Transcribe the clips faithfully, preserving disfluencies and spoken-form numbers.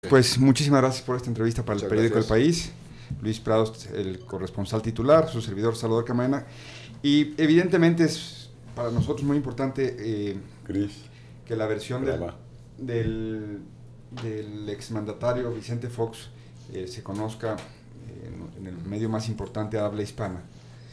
Pues muchísimas gracias por esta entrevista para Muchas el periódico gracias. El País. Luis Prados, el corresponsal titular, su servidor Salvador Camarena. Y evidentemente es para nosotros muy importante eh, Cris, que la versión del, graba. del, del exmandatario Vicente Fox eh, se conozca eh, en, en el medio más importante de habla hispana.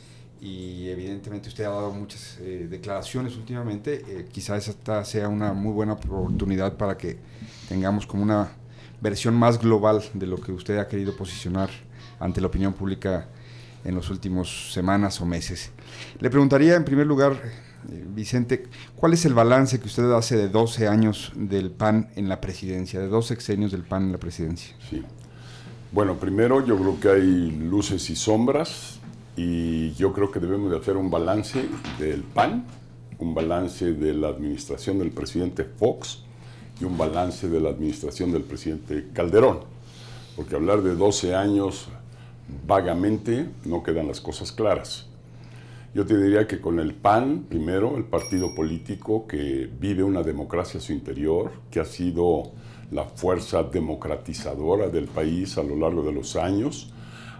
Y evidentemente usted ha dado muchas eh, declaraciones últimamente. Eh, quizás esta sea una muy buena oportunidad para que tengamos como una versión más global de lo que usted ha querido posicionar ante la opinión pública en las últimas semanas o meses. Le preguntaría en primer lugar, eh, Vicente, ¿cuál es el balance que usted hace de doce años del P A N en la presidencia, de dos sexenios del P A N en la presidencia? Sí. Bueno, primero yo creo que hay luces y sombras y yo creo que debemos de hacer un balance del P A N, un balance de la administración del presidente Fox y un balance de la administración del presidente Calderón, porque hablar de doce años vagamente no quedan las cosas claras. Yo te diría que con el P A N, primero, el partido político que vive una democracia a su interior, que ha sido la fuerza democratizadora del país a lo largo de los años,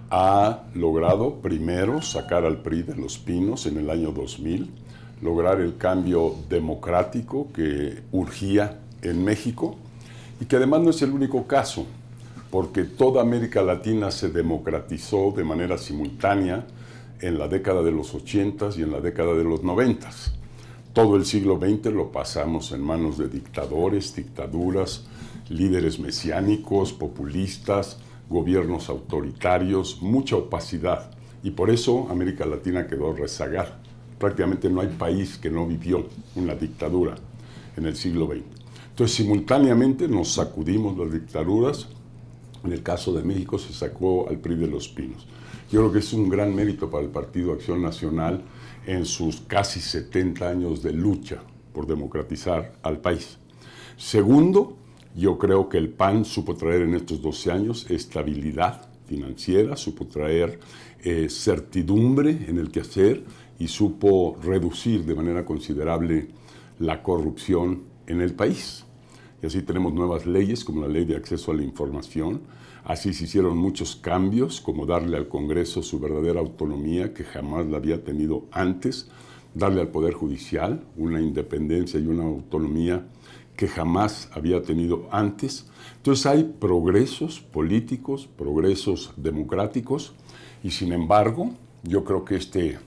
ha logrado primero sacar al P R I de Los Pinos en el año dos mil, lograr el cambio democrático que urgía en México y que además no es el único caso, porque toda América Latina se democratizó de manera simultánea en la década de los ochentas y en la década de los noventas. Todo el siglo veinte lo pasamos en manos de dictadores, dictaduras, líderes mesiánicos, populistas, gobiernos autoritarios, mucha opacidad. Y por eso América Latina quedó rezagada. Prácticamente no hay país que no vivió una dictadura en el siglo veinte. Entonces, simultáneamente nos sacudimos las dictaduras. En el caso de México se sacó al P R I de Los Pinos. Yo creo que es un gran mérito para el Partido Acción Nacional en sus casi setenta años de lucha por democratizar al país. Segundo, yo creo que el P A N supo traer en estos doce años estabilidad financiera, supo traer eh, certidumbre en el quehacer y supo reducir de manera considerable la corrupción en el país. Y así tenemos nuevas leyes, como la Ley de Acceso a la Información. Así se hicieron muchos cambios, como darle al Congreso su verdadera autonomía, que jamás la había tenido antes, darle al Poder Judicial una independencia y una autonomía que jamás había tenido antes. Entonces hay progresos políticos, progresos democráticos, y sin embargo, yo creo que este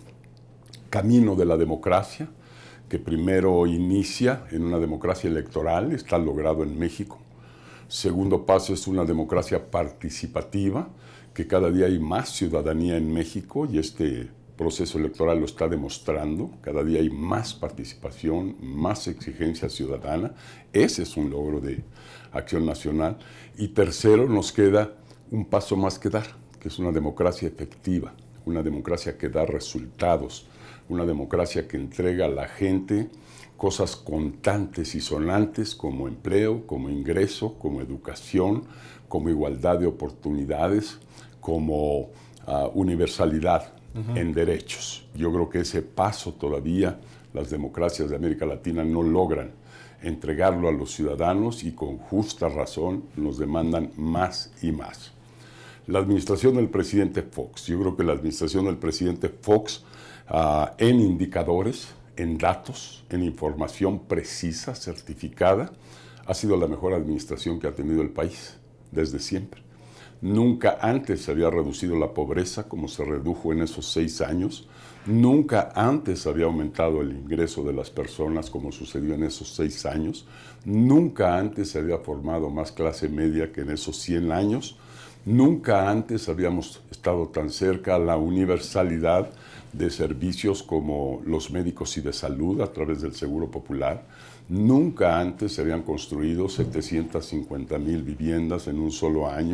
camino de la democracia, que primero inicia en una democracia electoral, está logrado en México. Segundo paso es una democracia participativa, que cada día hay más ciudadanía en México y este proceso electoral lo está demostrando. Cada día hay más participación, más exigencia ciudadana. Ese es un logro de Acción Nacional. Y tercero, nos queda un paso más que dar, que es una democracia efectiva, una democracia que da resultados, una democracia que entrega a la gente cosas contantes y sonantes como empleo, como ingreso, como educación, como igualdad de oportunidades, como uh, universalidad uh-huh. en derechos. Yo creo que ese paso todavía las democracias de América Latina no logran entregarlo a los ciudadanos y con justa razón nos demandan más y más. La administración del presidente Fox, yo creo que la administración del presidente Fox Uh, en indicadores, en datos, en información precisa, certificada, ha sido la mejor administración que ha tenido el país desde siempre. Nunca antes se había reducido la pobreza como se redujo en esos seis años. Nunca antes había aumentado el ingreso de las personas como sucedió en esos seis años. Nunca antes se había formado más clase media que en esos cien años. Nunca antes habíamos estado tan cerca a la universalidad de servicios como los médicos y de salud a través del Seguro Popular. Nunca antes se habían construido setecientas cincuenta mil viviendas en un solo año.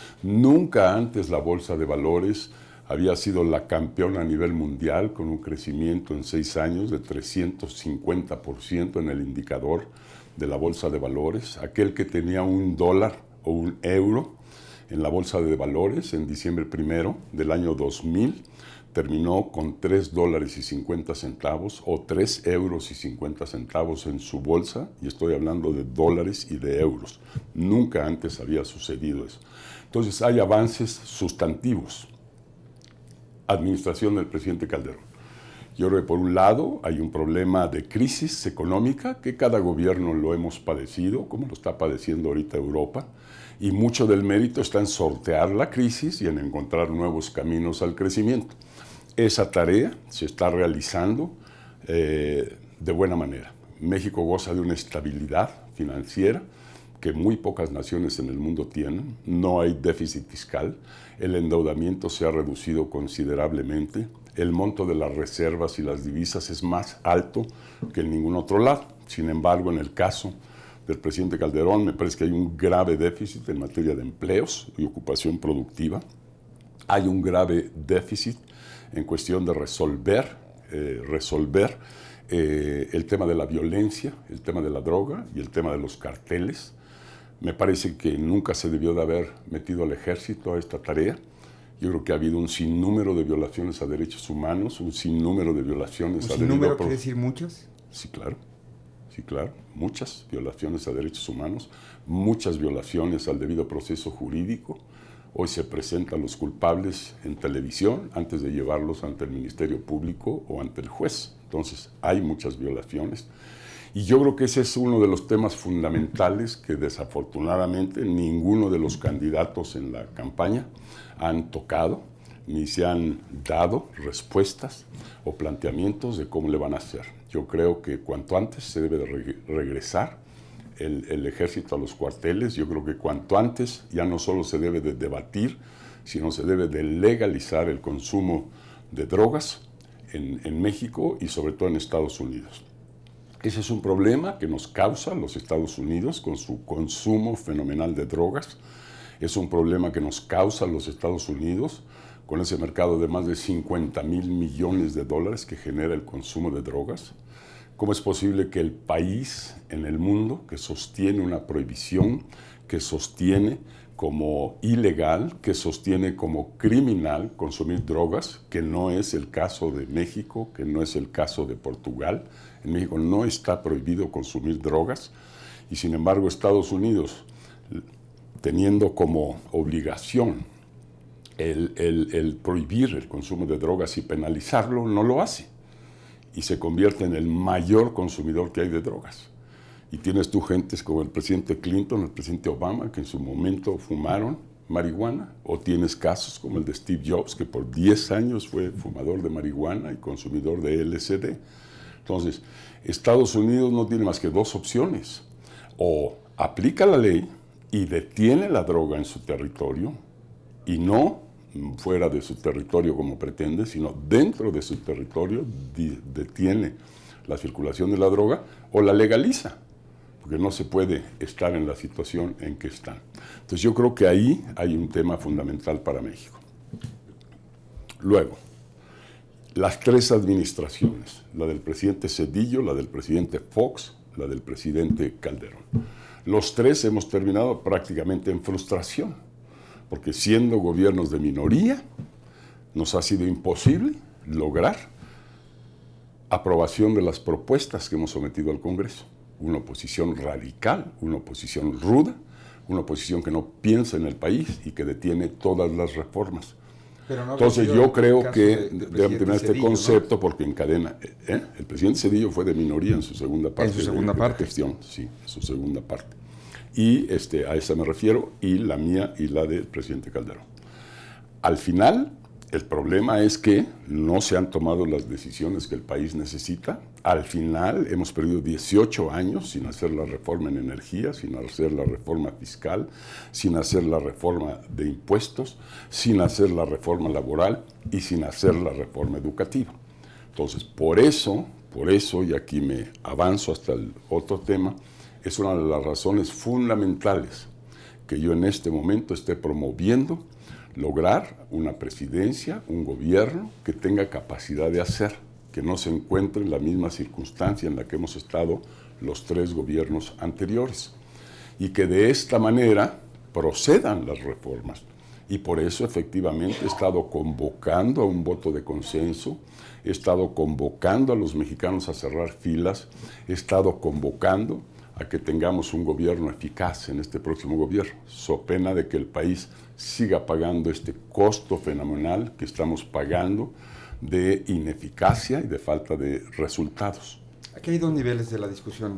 Nunca antes la Bolsa de Valores había sido la campeona a nivel mundial con un crecimiento en seis años de trescientos cincuenta por ciento en el indicador de la Bolsa de Valores. Aquel que tenía un dólar o un euro en la Bolsa de Valores en diciembre primero del año dos mil terminó con tres dólares y cincuenta centavos o tres euros y cincuenta centavos en su bolsa, y estoy hablando de dólares y de euros. Nunca antes había sucedido eso. Entonces hay avances sustantivos. Administración del presidente Calderón. Yo creo que por un lado hay un problema de crisis económica que cada gobierno lo hemos padecido, como lo está padeciendo ahorita Europa, y mucho del mérito está en sortear la crisis y en encontrar nuevos caminos al crecimiento. Esa tarea se está realizando eh, de buena manera. México goza de una estabilidad financiera que muy pocas naciones en el mundo tienen. No hay déficit fiscal, el endeudamiento se ha reducido considerablemente, el monto de las reservas y las divisas es más alto que en ningún otro lado. Sin embargo, en el caso del presidente Calderón, me parece que hay un grave déficit en materia de empleos y ocupación productiva. Hay un grave déficit en cuestión de resolver, eh, resolver eh, el tema de la violencia, el tema de la droga y el tema de los carteles. Me parece que nunca se debió de haber metido al ejército a esta tarea. Yo creo que ha habido un sinnúmero de violaciones a derechos humanos, un sinnúmero de violaciones a derechos humanos. ¿Un sinnúmero quiere decir muchas? Sí, claro. Sí, claro. Muchas violaciones a derechos humanos, muchas violaciones al debido proceso jurídico. Hoy se presentan los culpables en televisión antes de llevarlos ante el Ministerio Público o ante el juez. Entonces, hay muchas violaciones. Y yo creo que ese es uno de los temas fundamentales que desafortunadamente ninguno de los candidatos en la campaña han tocado, ni se han dado respuestas o planteamientos de cómo le van a hacer. Yo creo que cuanto antes se debe de re- regresar el, el ejército a los cuarteles. Yo creo que cuanto antes ya no solo se debe de debatir, sino se debe de legalizar el consumo de drogas en, en México y sobre todo en Estados Unidos. Ese es un problema que nos causa los Estados Unidos con su consumo fenomenal de drogas. Es un problema que nos causa los Estados Unidos con ese mercado de más de cincuenta mil millones de dólares que genera el consumo de drogas. ¿Cómo es posible que el país en el mundo que sostiene una prohibición, que sostiene como ilegal, que sostiene como criminal consumir drogas, que no es el caso de México, que no es el caso de Portugal? En México no está prohibido consumir drogas y sin embargo Estados Unidos, teniendo como obligación el, el, el prohibir el consumo de drogas y penalizarlo, no lo hace y se convierte en el mayor consumidor que hay de drogas. Y tienes tú gentes como el presidente Clinton, el presidente Obama, que en su momento fumaron marihuana, o tienes casos como el de Steve Jobs, que por diez años fue fumador de marihuana y consumidor de L S D. Entonces, Estados Unidos no tiene más que dos opciones: o aplica la ley y detiene la droga en su territorio, y no fuera de su territorio como pretende, sino dentro de su territorio detiene la circulación de la droga, o la legaliza, porque no se puede estar en la situación en que están. Entonces yo creo que ahí hay un tema fundamental para México. Luego, las tres administraciones, la del presidente Zedillo, la del presidente Fox, la del presidente Calderón. Los tres hemos terminado prácticamente en frustración, porque siendo gobiernos de minoría, nos ha sido imposible lograr aprobación de las propuestas que hemos sometido al Congreso. Una oposición radical, una oposición ruda, una oposición que no piensa en el país y que detiene todas las reformas. Pero no Entonces yo creo que de, de deben tener este Zedillo, concepto, ¿no? Porque ¿Eh? encadena. ¿eh? El presidente Zedillo fue de minoría en su segunda parte. En su segunda de, parte. De gestión, sí, en su segunda parte. Y este, a esa me refiero, y la mía y la del presidente Calderón. Al final, el problema es que no se han tomado las decisiones que el país necesita. Al final hemos perdido dieciocho años sin hacer la reforma en energía, sin hacer la reforma fiscal, sin hacer la reforma de impuestos, sin hacer la reforma laboral y sin hacer la reforma educativa. Entonces, por eso, por eso, y aquí me avanzo hasta el otro tema, es una de las razones fundamentales que yo en este momento esté promoviendo lograr una presidencia, un gobierno que tenga capacidad de hacer, que no se encuentre en la misma circunstancia en la que hemos estado los tres gobiernos anteriores, y que de esta manera procedan las reformas Y por eso, efectivamente, he estado convocando a un voto de consenso, he estado convocando a los mexicanos a cerrar filas, he estado convocando a que tengamos un gobierno eficaz en este próximo gobierno, so pena de que el país siga pagando este costo fenomenal que estamos pagando de ineficacia y de falta de resultados. Aquí hay dos niveles de la discusión,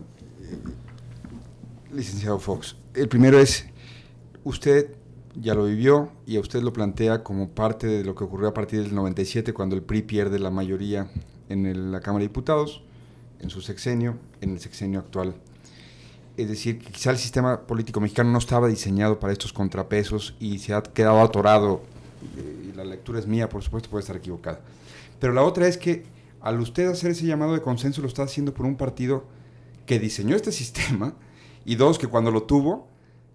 eh, licenciado Fox. El primero es, usted ya lo vivió y a usted lo plantea como parte de lo que ocurrió a partir del noventa y siete, cuando el P R I pierde la mayoría en el, la Cámara de Diputados, en su sexenio, en el sexenio actual. Es decir, que quizá el sistema político mexicano no estaba diseñado para estos contrapesos y se ha quedado atorado, y la lectura es mía, por supuesto, puede estar equivocada. Pero la otra es que al usted hacer ese llamado de consenso lo está haciendo por un partido que diseñó este sistema, y dos, que cuando lo tuvo,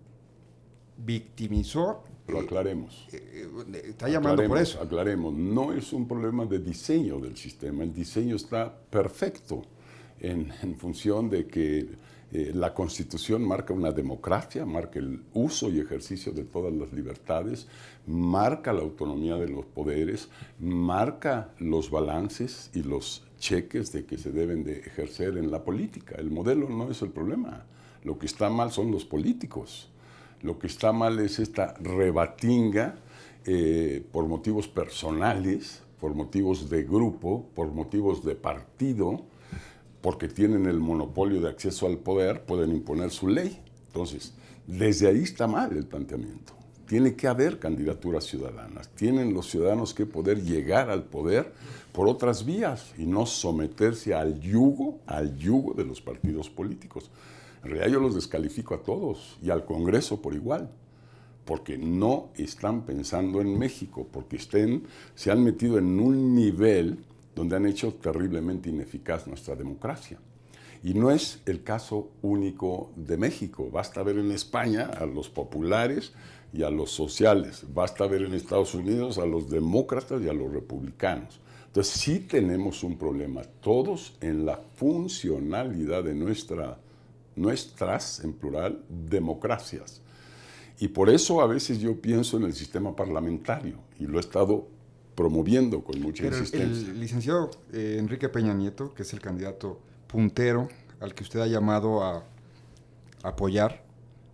victimizó. Lo aclaremos. Eh, eh, está llamando por eso. Aclaremos, no es un problema de diseño del sistema, el diseño está perfecto en, en función de que Eh, la Constitución marca una democracia, marca el uso y ejercicio de todas las libertades, marca la autonomía de los poderes, marca los balances y los cheques de que se deben de ejercer en la política. El modelo no es el problema. Lo que está mal son los políticos. Lo que está mal es esta rebatinga eh, por motivos personales, por motivos de grupo, por motivos de partido, porque tienen el monopolio de acceso al poder, pueden imponer su ley. Entonces, desde ahí está mal el planteamiento. Tiene que haber candidaturas ciudadanas. Tienen los ciudadanos que poder llegar al poder por otras vías y no someterse al yugo, al yugo de los partidos políticos. En realidad yo los descalifico a todos y al Congreso por igual, porque no están pensando en México, porque estén, se han metido en un nivel donde han hecho terriblemente ineficaz nuestra democracia. Y no es el caso único de México. Basta ver en España a los populares y a los sociales. Basta ver en Estados Unidos a los demócratas y a los republicanos. Entonces sí tenemos un problema, todos en la funcionalidad de nuestra, nuestras, en plural, democracias. Y por eso a veces yo pienso en el sistema parlamentario, y lo he estado promoviendo con mucha Pero insistencia. El licenciado eh, Enrique Peña Nieto, que es el candidato puntero al que usted ha llamado a, a apoyar,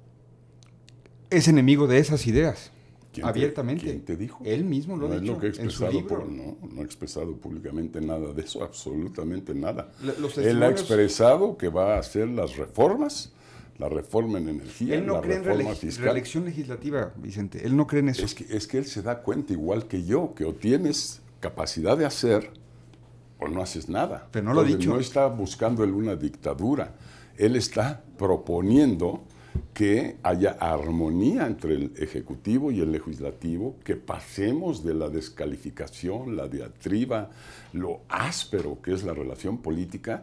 es enemigo de esas ideas, abiertamente. Te, ¿Quién te dijo? Él mismo lo no ha es dicho lo que he expresado en su libro. Por, no, no he expresado públicamente nada de eso, absolutamente nada. Los Él ha expresado que va a hacer las reformas, la reforma en energía, él no la cree reforma en fiscal. reelección legislativa, Vicente. Él no cree en eso. Es que, es que él se da cuenta, igual que yo, que o tienes capacidad de hacer o no haces nada. Pero no lo ha dicho. No está buscando él una dictadura. Él está proponiendo que haya armonía entre el Ejecutivo y el Legislativo, que pasemos de la descalificación, la diatriba, lo áspero que es la relación política,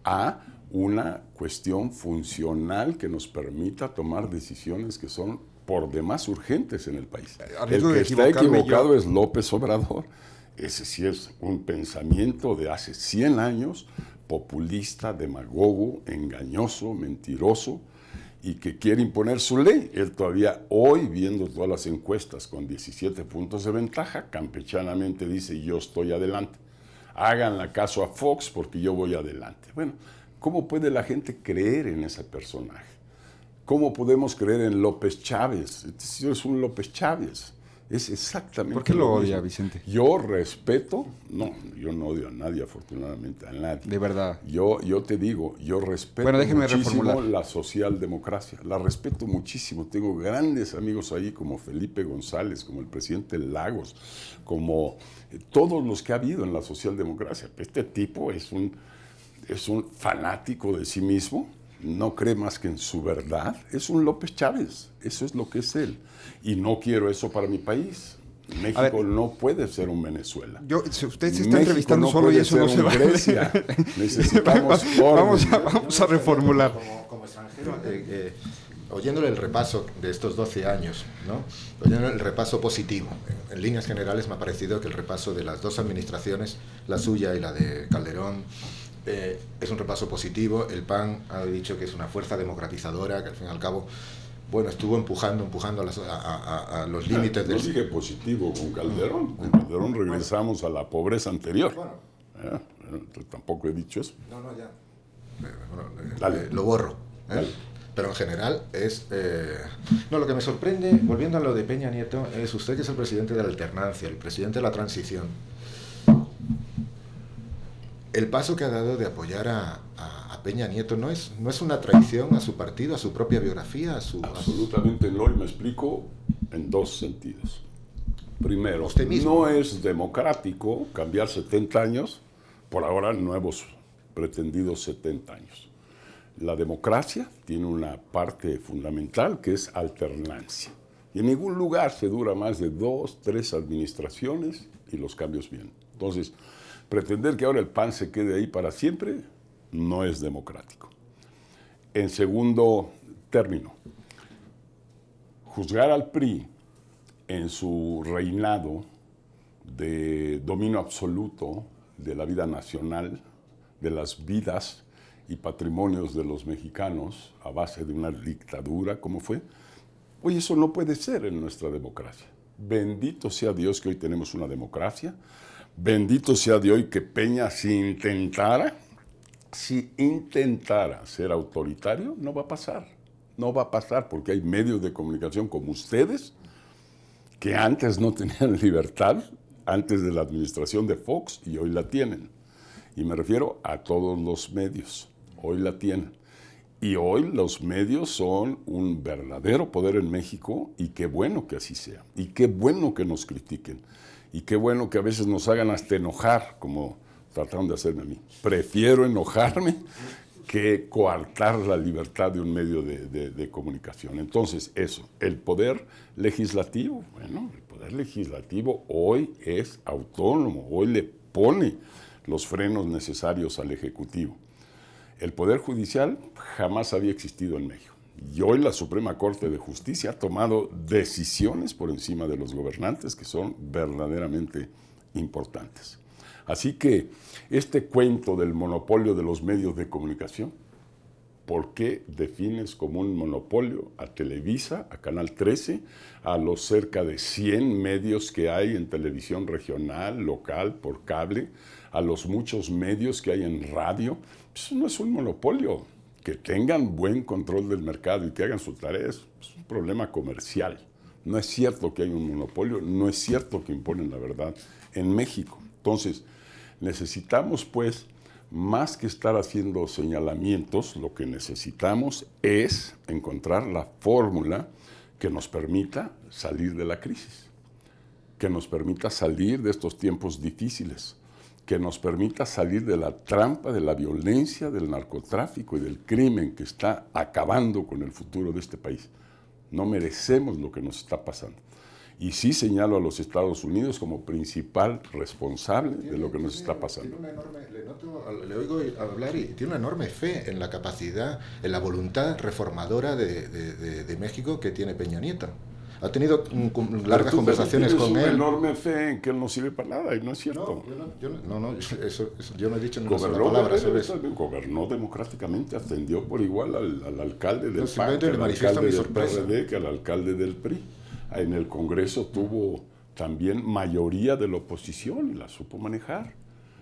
a una cuestión funcional que nos permita tomar decisiones que son por demás urgentes en el país. El que está equivocado yo. es López Obrador. Ese sí es un pensamiento de hace cien años, populista, demagogo, engañoso, mentiroso, y que quiere imponer su ley. Él todavía hoy, viendo todas las encuestas con diecisiete puntos de ventaja, campechanamente dice: yo estoy adelante. Háganle caso a Fox porque yo voy adelante. Bueno, ¿cómo puede la gente creer en ese personaje? ¿Cómo podemos creer en López Chávez? Este señor es un López Chávez. Es exactamente. ¿Por qué lo odia, Vicente? Yo respeto, no, yo no odio a nadie, afortunadamente, a nadie. De verdad. Yo, yo te digo, yo respeto bueno, déjeme muchísimo reformular. la socialdemocracia. La respeto muchísimo. Tengo grandes amigos ahí, como Felipe González, como el presidente Lagos, como todos los que ha habido en la socialdemocracia. Este tipo es un, es un fanático de sí mismo. No cree más que en su verdad. Es un López Chávez. Eso es lo que es él. Y no quiero eso para mi país. México ver, no puede ser un Venezuela. Yo, si usted se está México entrevistando no solo y eso no se va. Grecia. Necesitamos vamos, a, vamos a reformular. Como, como extranjero, eh, eh, oyéndole el repaso de estos doce años, ¿no? Oyéndole el repaso positivo. En, en líneas generales me ha parecido que el repaso de las dos administraciones, la suya y la de Calderón, Eh, es un repaso positivo. El P A N ha dicho que es una fuerza democratizadora, que al fin y al cabo bueno, estuvo empujando, empujando a, las, a, a, a los límites del... del... No dije positivo con Calderón. Con Calderón regresamos a la pobreza anterior. Bueno, ¿Eh? Tampoco he dicho eso. No, no, ya. Bueno, Dale. Eh, lo borro. ¿eh? Dale. Pero en general es... Eh... No, lo que me sorprende, volviendo a lo de Peña Nieto, es usted que es el presidente de la alternancia, el presidente de la transición. El paso que ha dado de apoyar a, a, a Peña Nieto no es, no es una traición a su partido, a su propia biografía, a su... Absolutamente no, y me explico en dos sentidos. Primero, no es democrático cambiar setenta años por ahora nuevos pretendidos setenta años. La democracia tiene una parte fundamental que es alternancia. Y en ningún lugar se dura más de dos, tres administraciones y los cambios vienen. Entonces, pretender que ahora el P A N se quede ahí para siempre no es democrático. En segundo término, juzgar al P R I en su reinado de dominio absoluto de la vida nacional, de las vidas y patrimonios de los mexicanos a base de una dictadura, como fue, oye, eso no puede ser en nuestra democracia. Bendito sea Dios que hoy tenemos una democracia. Bendito sea Dios hoy que Peña, si intentara, si intentara ser autoritario, no va a pasar. No va a pasar porque hay medios de comunicación como ustedes que antes no tenían libertad, antes de la administración de Fox, y hoy la tienen. Y me refiero a todos los medios. Hoy la tienen. Y hoy los medios son un verdadero poder en México, y qué bueno que así sea. Y qué bueno que nos critiquen. Y qué bueno que a veces nos hagan hasta enojar, como trataron de hacerme a mí. Prefiero enojarme que coartar la libertad de un medio de, de, de comunicación. Entonces, eso, el poder legislativo, bueno, el poder legislativo hoy es autónomo, hoy le pone los frenos necesarios al Ejecutivo. El Poder Judicial jamás había existido en México. Y hoy la Suprema Corte de Justicia ha tomado decisiones por encima de los gobernantes que son verdaderamente importantes. Así que este cuento del monopolio de los medios de comunicación, ¿por qué defines como un monopolio a Televisa, a Canal trece, a los cerca de cien medios que hay en televisión regional, local, por cable, a los muchos medios que hay en radio? Eso no es un monopolio. Que tengan buen control del mercado y que hagan su tarea es un problema comercial. No es cierto que hay un monopolio, no es cierto que imponen la verdad en México. Entonces, necesitamos, pues, más que estar haciendo señalamientos, lo que necesitamos es encontrar la fórmula que nos permita salir de la crisis, que nos permita salir de estos tiempos difíciles, que nos permita salir de la trampa de la violencia, del narcotráfico y del crimen que está acabando con el futuro de este país. No merecemos lo que nos está pasando. Y sí señalo a los Estados Unidos como principal responsable de lo que nos está pasando. Tiene una enorme, le, noto, le oigo hablar y tiene una enorme fe en la capacidad, en la voluntad reformadora de, de, de, de México que tiene Peña Nieto. Ha tenido un, largas conversaciones con él. Una enorme fe en que él no sirve para nada, y no es cierto. No, yo no, yo no, no eso, eso, yo no he dicho ni una sola palabra sobre eso. Gobernó democráticamente, atendió por igual al, al alcalde del no, P A N, que al alcalde del P R D, que al alcalde del P R I. En el Congreso tuvo también mayoría de la oposición y la supo manejar.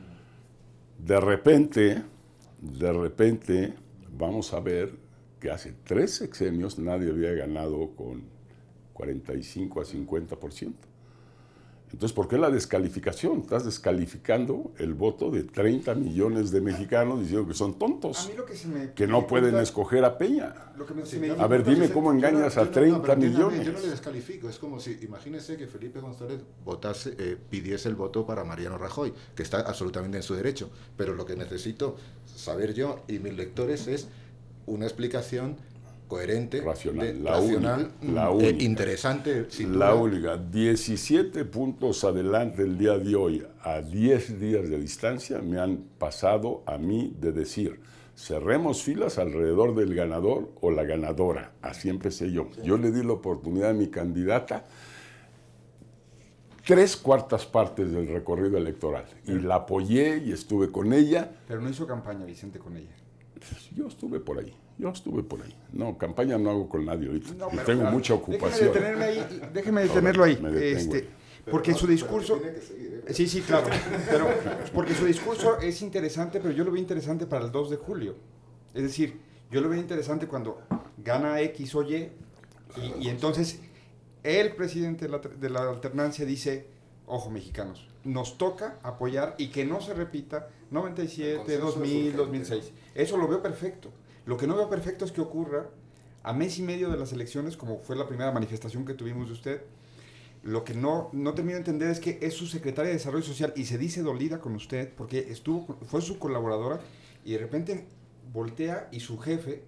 De repente, de repente, vamos a ver que hace tres sexenios nadie había ganado con cuarenta y cinco a cincuenta por ciento. Entonces, ¿por qué la descalificación? Estás descalificando el voto de treinta millones de mexicanos diciendo que son tontos, a mí lo que, se me que no pueden escoger a Peña. Lo que me, sí, me a ver, dime cómo engañas no, a treinta no, millones. Yo no le descalifico, es como si, imagínese que Felipe González votase, eh, pidiese el voto para Mariano Rajoy, que está absolutamente en su derecho, pero lo que necesito saber yo y mis lectores es una explicación coherente, racional, de, la racional única, la eh, única, interesante. La única, diecisiete puntos adelante el día de hoy, a diez días de distancia, me han pasado a mí de decir, cerremos filas alrededor del ganador o la ganadora. Así empecé yo. Sí. Yo le di la oportunidad a mi candidata tres cuartas partes del recorrido electoral. Y la apoyé y estuve con ella. Pero no hizo campaña, Vicente, con ella. Yo estuve por ahí. yo estuve por ahí. No, campaña no hago con nadie ahorita. No, pero, tengo claro, mucha ocupación. Déjeme detenerme ahí, déjeme detenerlo ahí. Me detengo Este, ahí. porque no, su discurso... tiene que seguir, ¿eh? Sí, sí, claro. Pero, porque su discurso es interesante, pero yo lo veo interesante para el dos de julio. Es decir, yo lo veo interesante cuando gana X o Y, y, y entonces el presidente de la, de la alternancia dice, ojo mexicanos, nos toca apoyar y que no se repita noventa y siete, dos mil, dos mil seis. Eso lo veo perfecto. Lo que no veo perfecto es que ocurra a mes y medio de las elecciones, como fue la primera manifestación que tuvimos de usted. Lo que no, no termino de entender es que es su secretaria de Desarrollo Social y se dice dolida con usted porque estuvo, fue su colaboradora y de repente voltea y su jefe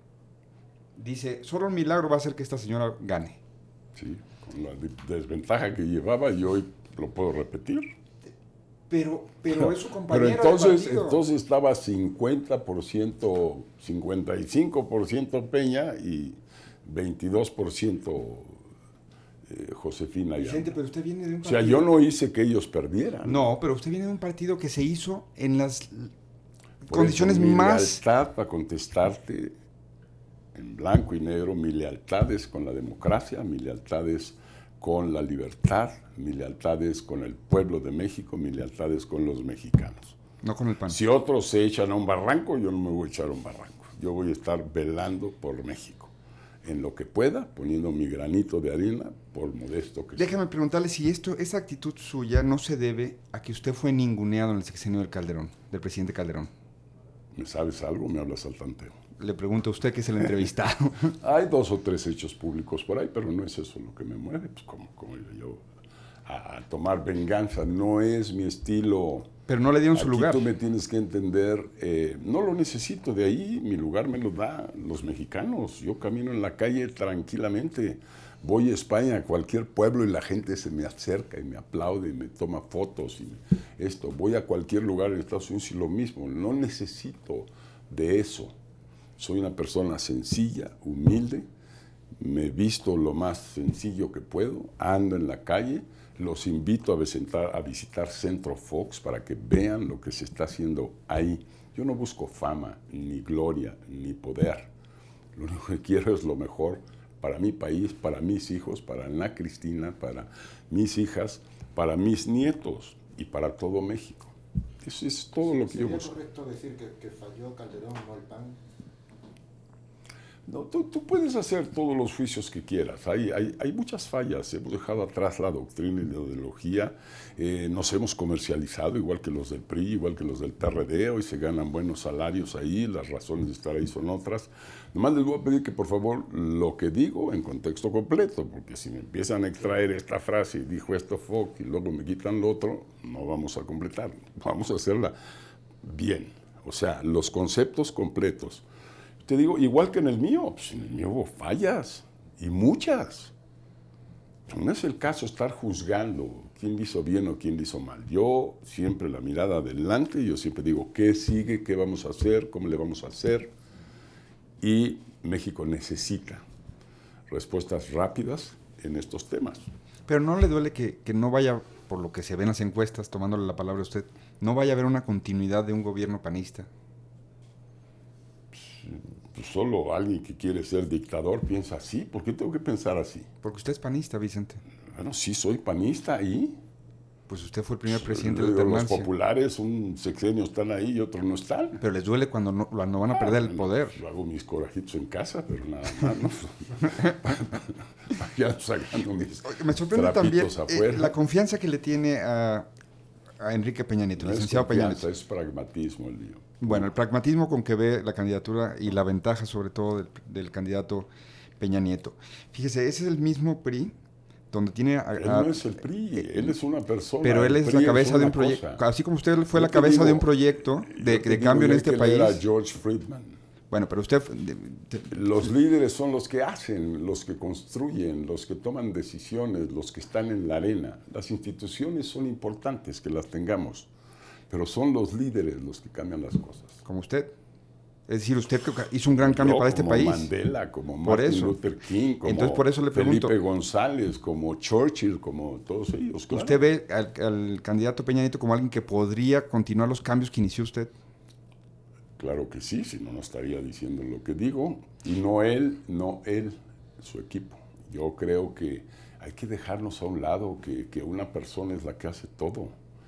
dice, solo un milagro va a hacer que esta señora gane. Sí, con la desventaja que llevaba y hoy lo puedo repetir. Pero, pero es su compañero. Pero entonces, de partido. entonces estaba cincuenta por ciento, cincuenta y cinco por ciento Peña y veintidós por ciento eh, Josefina Ayala. Vicente, pero usted viene de un O sea, partido... yo no hice que ellos perdieran. No, pero usted viene de un partido que se hizo en las Por condiciones eso, mi más... lealtad, para contestarte en blanco y negro, mi lealtad es con la democracia, mi lealtad es con la libertad, mi lealtad es con el pueblo de México, mi lealtad es con los mexicanos. No con el P A N. Si otros se echan a un barranco, yo no me voy a echar a un barranco. Yo voy a estar velando por México, en lo que pueda, poniendo mi granito de arena, por modesto que sea. Déjame preguntarle si esto, esa actitud suya no se debe a que usted fue ninguneado en el sexenio del Calderón, del presidente Calderón. ¿Me sabes algo? Me hablas al tanteo. Le pregunto a usted que es el entrevistado. Hay dos o tres hechos públicos por ahí, pero no es eso lo que me mueve. Pues como, como yo a, a tomar venganza, no es mi estilo. Pero no le dieron su Aquí lugar. tú me tienes que entender, eh, no lo necesito de ahí, mi lugar me lo da los mexicanos. Yo camino en la calle tranquilamente, voy a España, a cualquier pueblo y la gente se me acerca y me aplaude y me toma fotos y me, esto. Voy a cualquier lugar en Estados Unidos y lo mismo, no necesito de eso. Soy una persona sencilla, humilde, me visto lo más sencillo que puedo, ando en la calle, los invito a visitar, a visitar Centro Fox para que vean lo que se está haciendo ahí. Yo no busco fama, ni gloria, ni poder. Lo único que quiero es lo mejor para mi país, para mis hijos, para Ana Cristina, para mis hijas, para mis nietos y para todo México. Eso es todo lo que yo busco. ¿Sería correcto decir que, que falló Calderón, no el P A N? No, tú, tú puedes hacer todos los juicios que quieras. Hay, hay, hay muchas fallas. Hemos dejado atrás la doctrina y la ideología. Eh, nos hemos comercializado, igual que los del P R I, igual que los del P R D. Hoy se ganan buenos salarios ahí. Las razones de estar ahí son otras. Nomás les voy a pedir que, por favor, lo que digo en contexto completo, porque si me empiezan a extraer esta frase y dijo esto Fox y luego me quitan lo otro, no vamos a completar. Vamos a hacerla bien. O sea, los conceptos completos. Te digo, igual que en el mío, pues en el mío hubo fallas, y muchas. No es el caso estar juzgando quién lo hizo bien o quién lo hizo mal. Yo siempre la mirada adelante, yo siempre digo, ¿qué sigue? ¿Qué vamos a hacer? ¿Cómo le vamos a hacer? Y México necesita respuestas rápidas en estos temas. Pero no le duele que, que no vaya, por lo que se ve en las encuestas, tomándole la palabra a usted, no vaya a haber una continuidad de un gobierno panista. Pues solo alguien que quiere ser dictador piensa así. ¿Por qué tengo que pensar así? Porque usted es panista, Vicente. Bueno, sí soy panista y... Pues usted fue el primer presidente de Digo, la los alternancia. populares, un sexenio están ahí y otro no están. Pero les duele cuando no, cuando van a perder el poder. Yo hago mis corajitos en casa, pero nada más. ¿No? Ya sacando mis Oye, me sorprende también trapitos eh, afuera. la confianza que le tiene a, a Enrique Peña Nieto, No es licenciado Peña confianza, Nieto. es pragmatismo el mío. Bueno, el pragmatismo con que ve la candidatura y la ventaja sobre todo del, del candidato Peña Nieto. Fíjese, ese es el mismo P R I donde tiene... A, Él a, no es el P R I, él es una persona. pero él el es P R I la cabeza de un una proyecto, cosa. así como usted fue Yo la te cabeza digo- de un proyecto de, yo te de digo, cambio en hay este que país. leer a George Friedman. Bueno, pero usted... de- de- Los líderes son los que hacen, los que construyen, los que toman decisiones, los que están en la arena. Las instituciones son importantes que las tengamos, pero son los líderes los que cambian las cosas. como usted. Es decir, usted hizo un gran cambio Yo, para este como país. Mandela, como Por Martin eso. Luther King, como Entonces, por eso le pregunto. Felipe González, como Churchill, como todos ellos. Claro. ¿Usted ve al, al candidato Peña Nieto como alguien que podría continuar los cambios que inició usted? Claro que sí, si no, no estaría diciendo lo que digo. Y no él, no él, su equipo. Yo creo que hay que dejarnos a un lado, que, que una persona es la que hace todo.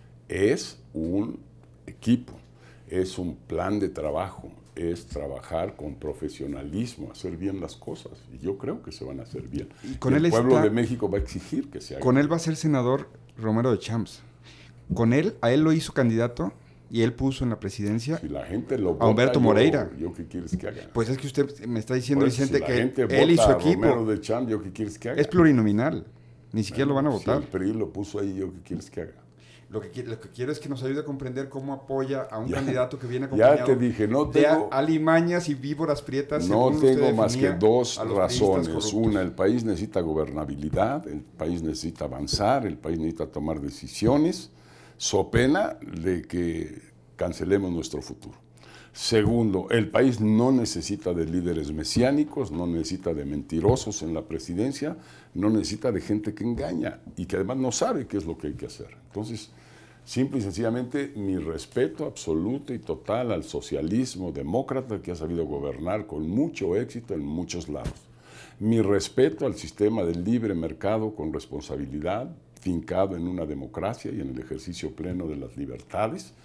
Es un equipo, es un plan de trabajo, es trabajar con profesionalismo, hacer bien las cosas. Y yo creo que se van a hacer bien. Y con y él el pueblo está, de México va a exigir que se haga. Con él va a ser senador Romero de Champs. Con él, a él lo hizo candidato y él puso en la presidencia si la gente lo vota, a Humberto yo, Moreira. ¿Yo qué quieres que haga? Pues es que usted me está diciendo, Pues, Vicente, si la que gente él y su vota a equipo Romero de Champs, ¿yo qué quieres que haga? es plurinominal. Ni siquiera Bueno, lo van a votar. Si el P R I lo puso ahí, ¿yo qué quieres que haga? Lo que, lo que quiero es que nos ayude a comprender cómo apoya a un ya, candidato que viene acompañado ya te dije, no de tengo, alimañas y víboras prietas. No tengo más que dos razones. Una, el país necesita gobernabilidad, el país necesita avanzar, el país necesita tomar decisiones, so pena de que cancelemos nuestro futuro. Segundo, el país no necesita de líderes mesiánicos, no necesita de mentirosos en la presidencia, no necesita de gente que engaña y que además no sabe qué es lo que hay que hacer. Entonces, simple y sencillamente, mi respeto absoluto y total al socialismo demócrata que ha sabido gobernar con mucho éxito en muchos lados. Mi respeto al sistema del libre mercado con responsabilidad, fincado en una democracia y en el ejercicio pleno de las libertades.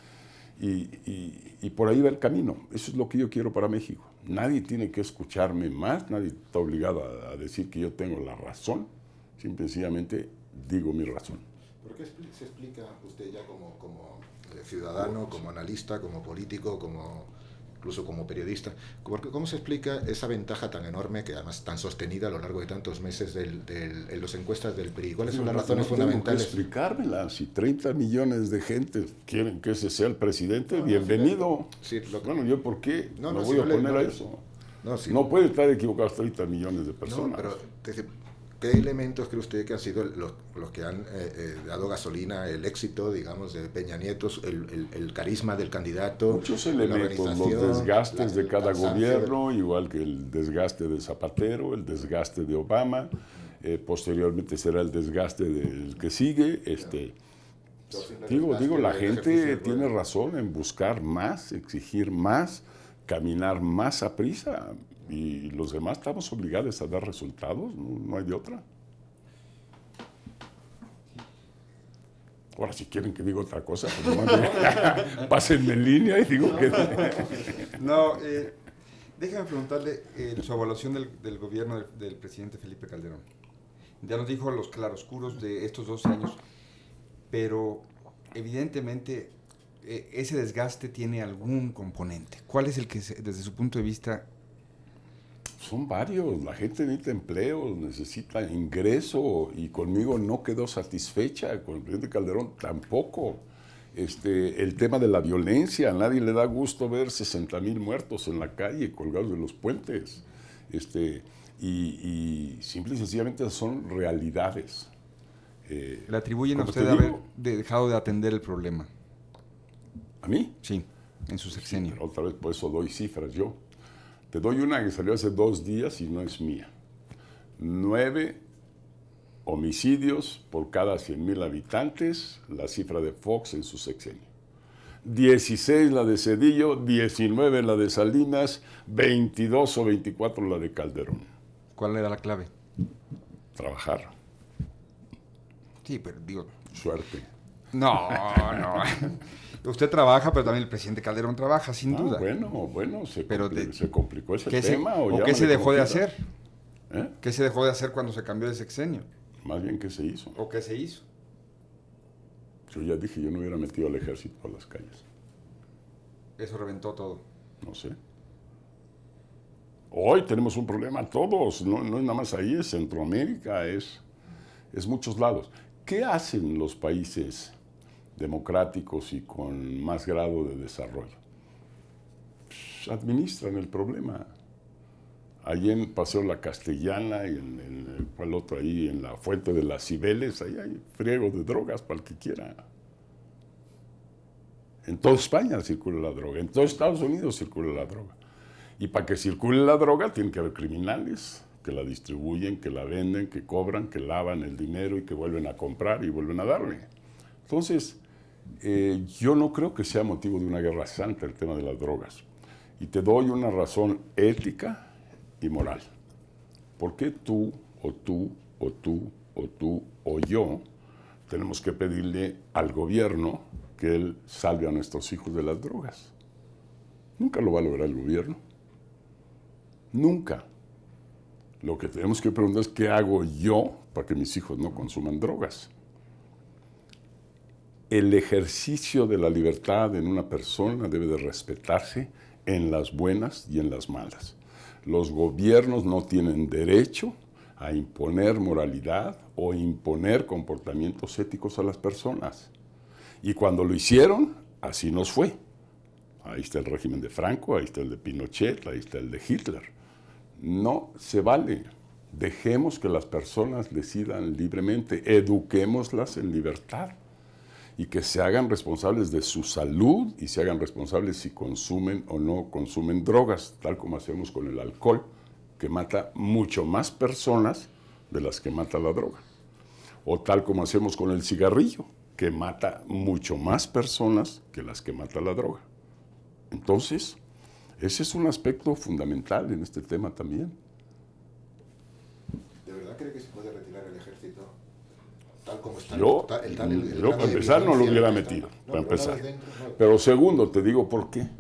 Y, y, y por ahí va el camino. Eso es lo que yo quiero para México. Nadie tiene que escucharme más, nadie está obligado a, a decir que yo tengo la razón. Simple y sencillamente digo mi razón. ¿Por qué se explica usted ya como, como ciudadano, como analista, como político, como, incluso como periodista, ¿cómo, cómo se explica esa ventaja tan enorme, que además tan sostenida a lo largo de tantos meses del, del, en las encuestas del P R I? ¿Cuáles son las razones no fundamentales? Tengo que explicármela. Si treinta millones de gente quieren que ese sea el presidente, no, bienvenido. Sí, lo que, bueno, ¿yo por qué no, me no, voy si a no poner le, a no, eso? No, si, no puede estar equivocados treinta millones de personas. No, pero ¿qué elementos cree usted que han sido los, los que han eh, eh, dado gasolina, el éxito, digamos, de Peña Nieto, el, el, el carisma del candidato? Muchos elementos, los desgastes la, de cada gobierno, de... igual que el desgaste de Zapatero, el desgaste de Obama, eh, posteriormente será el desgaste del que sigue. Este, digo, digo, la gente tiene razón en buscar más, exigir más, caminar más a prisa. Y los demás estamos obligados a dar resultados, no, no hay de otra. Ahora, si quieren que diga otra cosa, pues no, pásenme en línea y digo que... No, eh, déjame preguntarle eh, su evaluación del, del gobierno del, del presidente Felipe Calderón. Ya nos dijo los claroscuros de estos doce años, pero evidentemente eh, ese desgaste tiene algún componente. ¿Cuál es el que, se, desde su punto de vista... Son varios, la gente necesita empleo, necesita ingreso y conmigo no quedó satisfecha, con el presidente Calderón tampoco. Este, el tema de la violencia, a nadie le da gusto ver sesenta mil muertos en la calle colgados de los puentes. Este, y, y simple y sencillamente son realidades. Eh, ¿Le atribuyen a usted haber dejado de atender el problema? ¿A mí? Sí, en su sexenio. Sí, otra vez por eso doy cifras yo. Te doy una que salió hace dos días y no es mía. Nueve homicidios por cada cien mil habitantes, la cifra de Fox en su sexenio. dieciséis la de Zedillo, diecinueve la de Salinas, veintidós o veinticuatro la de Calderón. ¿Cuál era la clave? Trabajar. Sí, pero digo... Suerte. No, no. Usted trabaja, pero también el presidente Calderón trabaja, sin ah, duda. Bueno, bueno, se, pero compli de, se complicó ese ¿qué tema. Se, ¿O, ¿O qué se dejó de hacer? ¿Eh? ¿Qué se dejó de hacer cuando se cambió de sexenio? Más bien, ¿qué se hizo? ¿O qué se hizo? Yo ya dije, yo no hubiera metido al ejército a las calles. Eso reventó todo. No sé. Hoy tenemos un problema todos, no, no es nada más ahí, es Centroamérica, es, es muchos lados. ¿Qué hacen los países democráticos y con más grado de desarrollo? Pues administran el problema. Allí en Paseo La Castellana y en, en ¿cuál otro ahí? En la Fuente de las Cibeles, ahí hay friego de drogas para el que quiera. En toda España circula la droga, en todo Estados Unidos circula la droga. Y para que circule la droga tiene que haber criminales que la distribuyen, que la venden, que cobran, que lavan el dinero y que vuelven a comprar y vuelven a darle. Entonces, eh, yo no creo que sea motivo de una guerra santa el tema de las drogas. Y te doy una razón ética y moral. ¿Por qué tú, o tú, o tú, o tú, o yo, tenemos que pedirle al gobierno que él salve a nuestros hijos de las drogas? Nunca lo va a lograr el gobierno. Nunca. Lo que tenemos que preguntar es qué hago yo para que mis hijos no consuman drogas. El ejercicio de la libertad en una persona debe de respetarse en las buenas y en las malas. Los gobiernos no tienen derecho a imponer moralidad o imponer comportamientos éticos a las personas. Y cuando lo hicieron, así nos fue. Ahí está el régimen de Franco, ahí está el de Pinochet, ahí está el de Hitler. No se vale. Dejemos que las personas decidan libremente, eduquémoslas en libertad y que se hagan responsables de su salud y se hagan responsables si consumen o no consumen drogas, tal como hacemos con el alcohol, que mata mucho más personas de las que mata la droga. O tal como hacemos con el cigarrillo, que mata mucho más personas que las que mata la droga. Entonces, ese es un aspecto fundamental en este tema también. ¿De verdad cree que se puede retirar el ejército tal como está? Yo, el, el, el, el, el yo para empezar, no lo hubiera metido, no, para empezar. Dentro, no. Pero segundo, te digo por qué.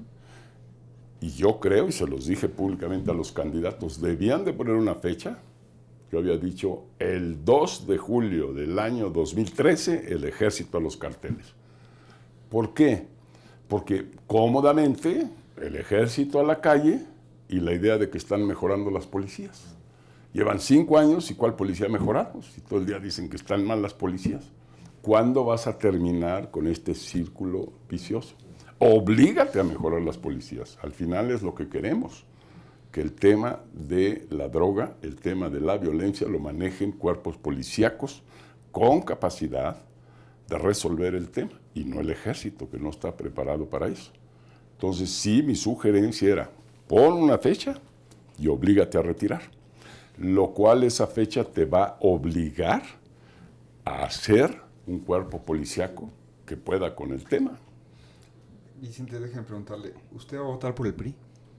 Y yo creo, y se los dije públicamente a los candidatos, debían de poner una fecha. Yo había dicho el dos de julio del año dos mil trece, el ejército a los carteles. ¿Por qué? Porque cómodamente el ejército a la calle y la idea de que están mejorando las policías. Llevan cinco años y ¿cuál policía mejoramos? Y todo el día dicen que están mal las policías. ¿Cuándo vas a terminar con este círculo vicioso? Oblígate a mejorar las policías. Al final es lo que queremos. Que el tema de la droga, el tema de la violencia lo manejen cuerpos policíacos con capacidad de resolver el tema y no el ejército que no está preparado para eso. Entonces sí, mi sugerencia era pon una fecha y oblígate a retirar, lo cual esa fecha te va a obligar a hacer un cuerpo policíaco que pueda con el tema. Vicente, déjeme preguntarle, ¿usted va a votar por el P R I?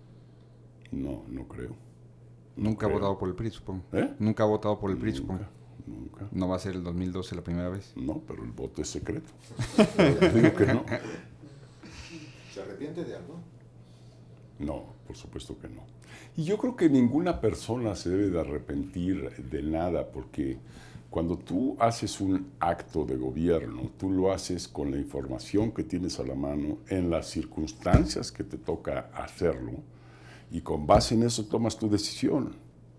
No, no creo. Nunca creo. ha votado por el P R I, supongo. ¿Eh? Nunca ha votado por el P R I, Nunca, supongo. Nunca. ¿No va a ser el dos mil doce la primera vez? No, pero el voto es secreto. Digo que no. ¿Se arrepiente de algo? No, por supuesto que no. Y yo creo que ninguna persona se debe de arrepentir de nada, porque cuando tú haces un acto de gobierno, tú lo haces con la información que tienes a la mano, en las circunstancias que te toca hacerlo, y con base en eso tomas tu decisión.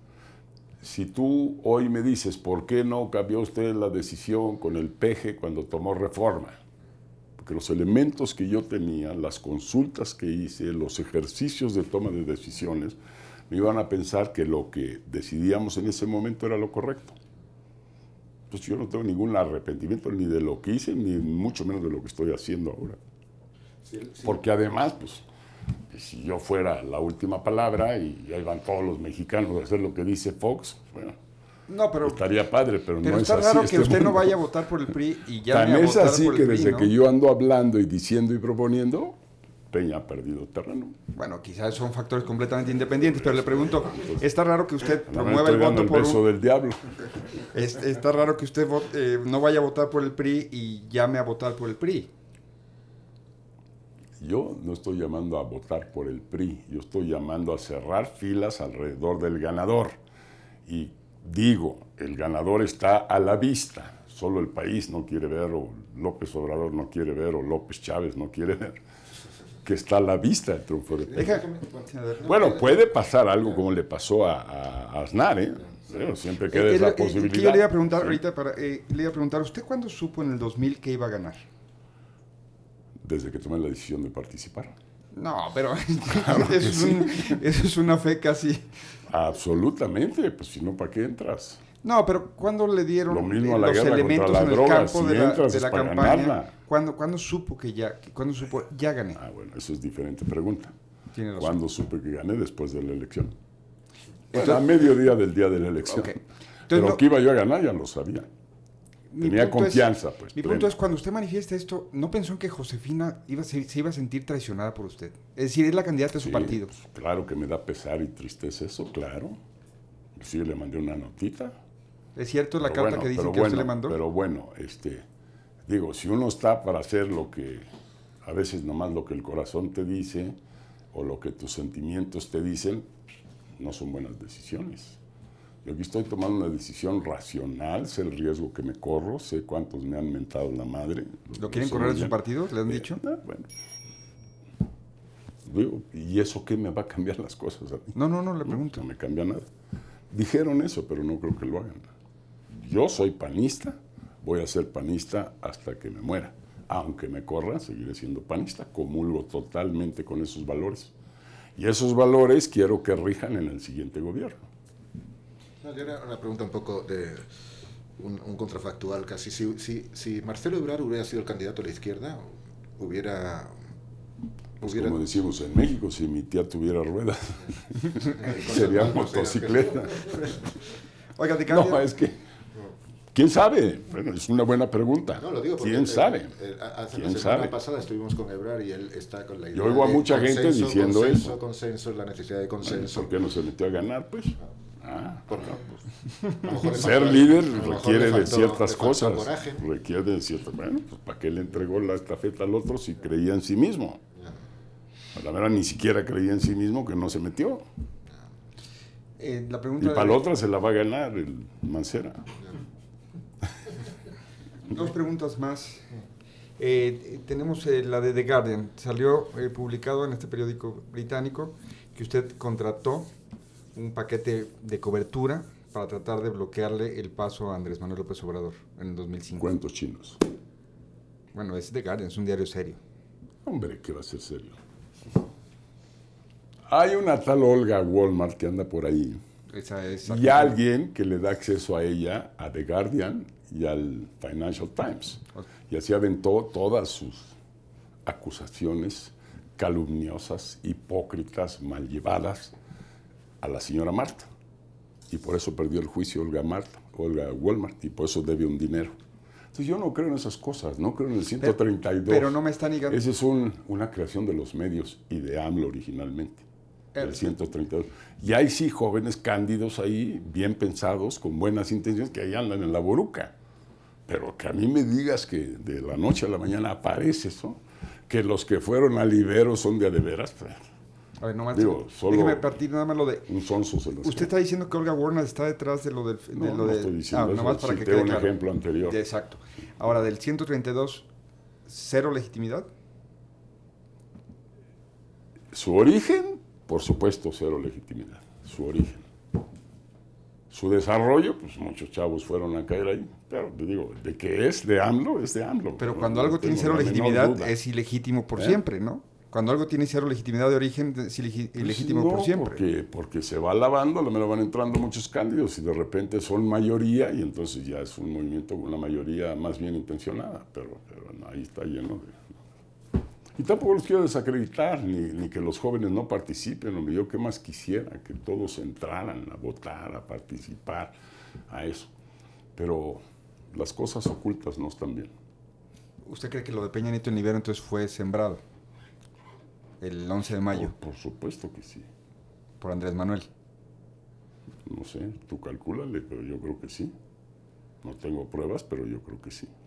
Si tú hoy me dices, ¿por qué no cambió usted la decisión con el P G cuando tomó Reforma? Porque los elementos que yo tenía, las consultas que hice, los ejercicios de toma de decisiones, me iban a pensar que lo que decidíamos en ese momento era lo correcto. Entonces yo no tengo ningún arrepentimiento ni de lo que hice, ni mucho menos de lo que estoy haciendo ahora. Sí, sí. Porque además, pues, si yo fuera la última palabra y ahí van todos los mexicanos a hacer lo que dice Fox, bueno, no, pero, estaría padre, pero, pero no está es así. raro este que usted mundo. no vaya a votar por el P R I y ya Tan a es votar así por el que P R I, desde ¿no? que yo ando hablando y diciendo y proponiendo, Peña ha perdido terreno. Bueno, quizás son factores completamente independientes, pero le pregunto, está raro que usted No me promueva estoy el dando voto el por beso un... del diablo. Es, está raro que usted vote, eh, no vaya a votar por el P R I y llame a votar por el P R I. Yo no estoy llamando a votar por el P R I, yo estoy llamando a cerrar filas alrededor del ganador. Y digo, el ganador está a la vista, solo el país no quiere ver, o López Obrador no quiere ver, o López Chávez no quiere ver, que está a la vista el triunfo de Peña. Deja, Bueno, puede pasar algo como le pasó a, a, a Aznar, ¿eh? Pero siempre queda eh, esa eh, posibilidad. que yo le iba a preguntar Sí. ahorita, para, eh, le iba a preguntar, ¿usted cuándo supo en el dos mil que iba a ganar? Desde que tomé la decisión de participar. No, pero eso, es un, eso es una fe casi... Absolutamente, pues si no, ¿para qué entras? No, pero ¿cuándo le dieron Lo mismo a la los guerra elementos contra la en el droga, campo si de la, entras de es la para campaña? ganarla. ¿Cuándo, ¿Cuándo supo que ya, cuándo supo, ya gané? Ah, bueno, eso es diferente pregunta. Tiene razón. ¿Cuándo supe que gané? Después de la elección. Entonces- a mediodía del día de la elección. Ok. Entonces, Pero no- que iba yo a ganar ya lo sabía. Tenía confianza, es, pues. Mi plena. punto es, cuando usted manifiesta esto, ¿no pensó que Josefina iba a se, se iba a sentir traicionada por usted? Es decir, es la candidata de su Sí, partido. pues, claro que me da pesar y tristeza eso, claro. Sí, le mandé una notita. ¿Es cierto la Pero carta bueno, que dicen pero que bueno, usted le mandó? Pero bueno, este, digo, si uno está para hacer lo que, a veces nomás lo que el corazón te dice, o lo que tus sentimientos te dicen, no son buenas decisiones. Yo aquí estoy tomando una decisión racional, sé el riesgo que me corro, sé cuántos me han mentado la madre. ¿Lo quieren sé correr de muy su bien. partido? ¿Le han Eh, dicho? ah, bueno. Digo, ¿y eso qué me va a cambiar las cosas a mí? No, no, no, le No, pregunto. no me cambia nada. Dijeron eso, pero no creo que lo hagan. Yo soy panista, voy a ser panista hasta que me muera. Aunque me corra, seguiré siendo panista. Comulgo totalmente con esos valores. Y esos valores quiero que rijan en el siguiente gobierno. No, yo era una pregunta un poco de un, un contrafactual casi. Si, si, si Marcelo Ebrard hubiera sido el candidato a la izquierda, hubiera... Pues hubiera... como decimos en México, si mi tía tuviera ruedas, sería motocicleta. Oiga, de cambio... No, es que, ¿quién sabe? Bueno, es una buena pregunta. No, lo digo porque ¿Quién el, sabe? El, el, hace ¿Quién la semana sabe? pasada estuvimos con Ebrard y él está con la idea Yo oigo a de mucha gente consenso, diciendo consenso, eso. Consenso, la necesidad de consenso. ¿Por qué no se metió a ganar, pues? Ah, Porque, no, pues, a lo mejor le ser faltó- líder a lo mejor requiere le de faltó- ciertas le faltó cosas. coraje. Requiere de ciertas... Bueno, pues ¿para qué le entregó la estafeta al otro si creía en sí mismo? La verdad, ni siquiera creía en sí mismo, que no se metió. Eh, la Y pregunta para de- la otra se la va a ganar el Mancera. Dos preguntas más. Eh, tenemos eh, la de The Guardian. Salió eh, publicado en este periódico británico que usted contrató un paquete de cobertura para tratar de bloquearle el paso a Andrés Manuel López Obrador en el dos mil cinco. Cuentos chinos. Bueno, es The Guardian, es un diario serio. Hombre, ¿qué va a ser serio? Hay una tal Olga Walmart que anda por ahí. Esa es Y alguien que le da acceso a ella, a The Guardian y al Financial Times. Y así aventó todas sus acusaciones calumniosas, hipócritas, mal llevadas a la señora Marta. Y por eso perdió el juicio Olga Marta, Olga Walmart, y por eso debe un dinero. Entonces yo no creo en esas cosas, no creo en el ciento treinta y dos. Pero, pero no me está negando. Esa es un, una creación de los medios y de AMLO originalmente. El ciento treinta y dos. Y hay sí jóvenes cándidos ahí, bien pensados, con buenas intenciones, que ahí andan en la boruca. Pero que a mí me digas que de la noche a la mañana aparece eso, que los que fueron al Ibero son de a de veras. A ver, no más. Digo, solo Déjeme partir nada más lo de... un sonso se los Usted está diciendo que Olga Warner está detrás de lo del... de No, lo no de, estoy diciendo ah, eso, nomás para que cité quede un claro. ejemplo anterior. Exacto. Ahora, del ciento treinta y dos, ¿cero legitimidad? Su origen, por supuesto, cero legitimidad. Su origen. Su desarrollo, pues muchos chavos fueron a caer ahí. Pero te digo, de que es de AMLO, es de AMLO. Pero No, cuando no algo tiene tengo cero la menor legitimidad duda. es ilegítimo por ¿Eh? siempre, ¿no? Cuando algo tiene cero legitimidad de origen es ilegi- Pues ilegítimo no, por siempre. Porque, porque se va lavando, a lo menos van entrando muchos cándidos y de repente son mayoría y entonces ya es un movimiento con una mayoría más bien intencionada. Pero, pero no, ahí está lleno de... Y tampoco los quiero desacreditar, ni, ni que los jóvenes no participen. Hombre, yo qué más quisiera que todos entraran a votar, a participar, a eso. Pero las cosas ocultas no están bien. ¿Usted cree que lo de Peña Nieto en Ibero entonces fue sembrado el once de mayo Por, por supuesto que sí. por Andrés Manuel? No sé, tú calcúlale, pero yo creo que sí. No tengo pruebas, pero yo creo que sí.